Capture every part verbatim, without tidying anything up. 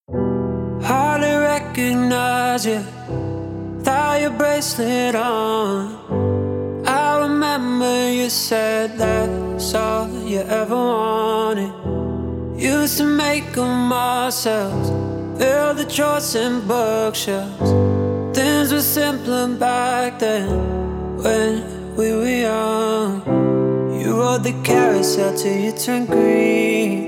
Hardly recognize you without your bracelet on. I remember you said that's all you ever wanted. Used to make them ourselves, fill the drawers and bookshelves. Things were simpler back then when we were young. You rode the carousel till you turned green.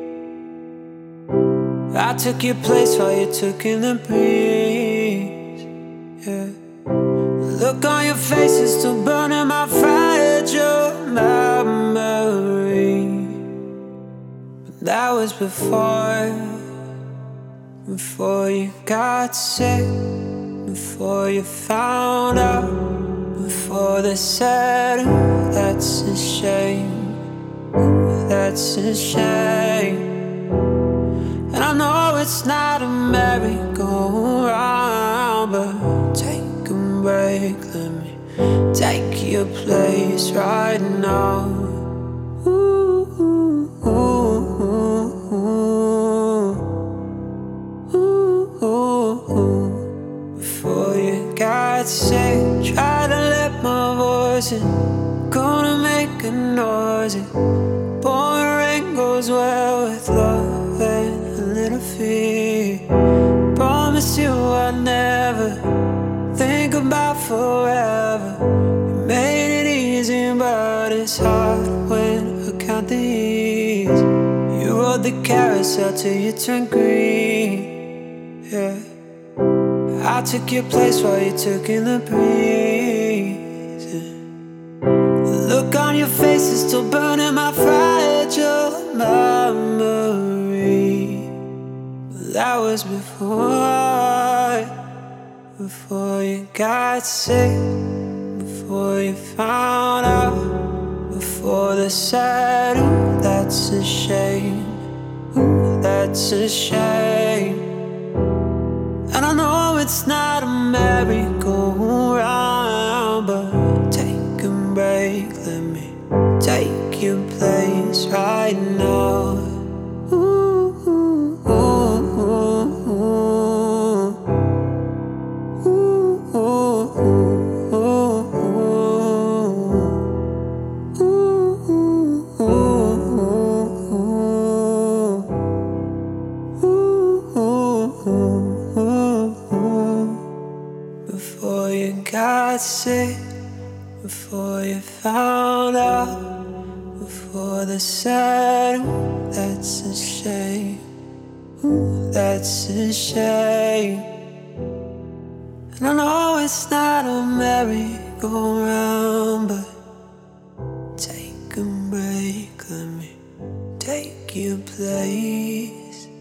I took your place while you took in the breeze. Yeah. The look on your face is still burning my fragile memory. But that was before, before you got sick, before you found out, before they said, ooh, that's a shame, ooh, that's a shame. And I know it's not a merry-go-round, but take a break, let me take your place right now. Ooh, ooh, ooh, ooh, ooh, ooh. Before you got sick, tried to let my voice in, gonna make a noise. Pouring rain goes well with love and a little fear. Promise you I'd never think about forever. You made it easy, but it's hard when I count the years. You rode the carousel till you turned green. Yeah. I took your place while you took in the breeze. Yeah. The look on your face is still burning my fragile memory. But that was before, before you got sick, before you found out, before they said, ooh, that's a shame, ooh, that's a shame. And I know it's not a merry-go-round, but take a break, let me take your place right now. Ooh, ooh, ooh, ooh, ooh, ooh, ooh, ooh, ooh, ooh. Before you got sick, before you found out, before they said, ooh, that's a shame, ooh, that's a shame. And I know it's not a merry-go-round, but take a break, let me take your place.